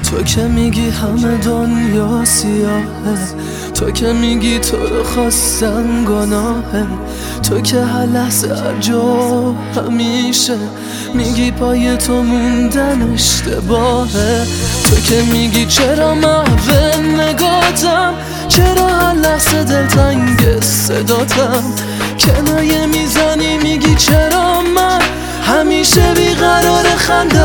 تو که میگی همه دنیا سیاهه، تو که میگی تو رو خواستن گناهه، تو که هر لحظه هر جا همیشه میگی پای تو موندن اشتباهه، تو که میگی چرا محو نگاتم، چرا هر لحظه دلتنگ صداتم، کنایه میزنی میگی چرا من همیشه بیقرار خنده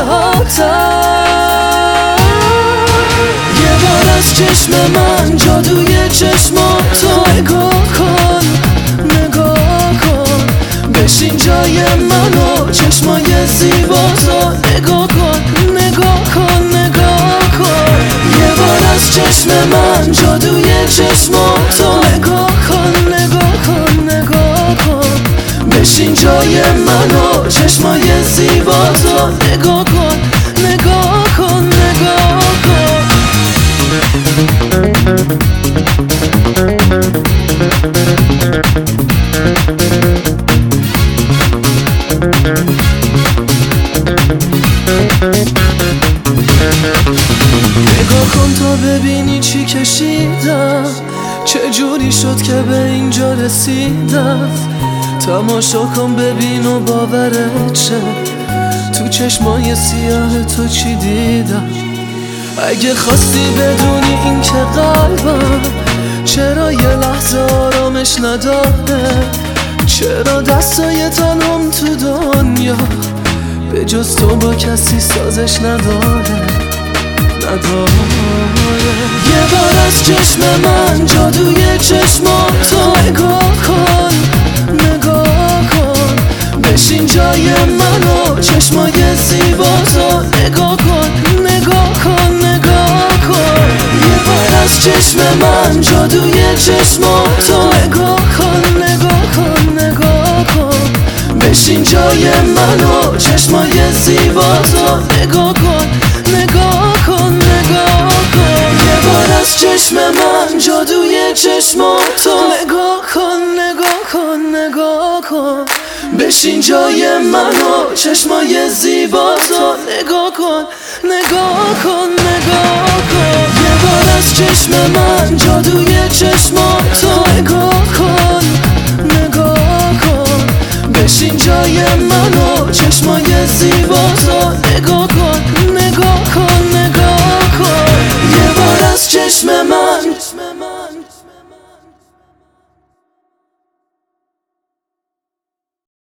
هاتم. یه بار از چشم من جادوی چشماتو نگاه کن، نگاه کن، بشین جای منو چشمای زیباتو نگاه کن، نگاه کن، نگاه کن. یه بار از چشم من جادوی چشماتو نگاه کن، نگاه کن، نگاه کن، بشین جای منو چشمای زیباتو نگاه کن، نگاه کن، نگاه کن. نگاه کن تا ببینی چی کشیدم، چجوری شد که به اینجا رسیدم. تماشا کن ببین و باورت شه، تو چشمای سیاه تو چی دیدم. اگه خواستی بدونی این که قلبم چرا یه لحظه آرامش نداره، چرا دستای تنم تو دنیا به جز تو با کسی سازش نداره، نداره. یه بار از چشم من جادوی چشماتو نگاه کن، نگاه کن، بشین جای منو چشمای زیباتو نگاه کن، نگاه کن، نگاه کن. یه بار از چشم من جادوی چشماتو نگاه کن، نگاه کن، نگاه کن، بشین جای منو چشمای زیباتو نگاه کن، نگاه کن، نگاه کن. یه بار از چشم من جادوی چشماتو نگاه کن، نگاه کن، نگاه کن، بشین جای منو چشمای زیباتو نگاه کن، نگاه کن، نگاه کن. یه بار از چشم من جادوی چشماتو نگاه کن، نگاه کن، بشین جای منو چشمای زیباتو نگاه کن.